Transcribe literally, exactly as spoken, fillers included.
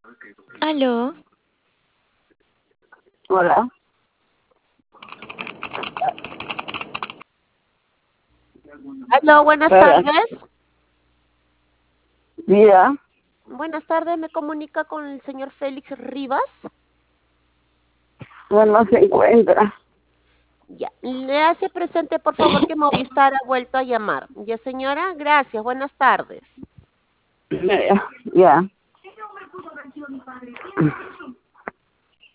Aló, Hola. Aló, buenas Hola. tardes. Mira, Buenas tardes, me comunica con el señor Félix Rivas. no, no se encuentra. Ya, le hace presente, por favor, que Movistar ha vuelto a llamar. Ya, señora, gracias, buenas tardes. Ya, ya.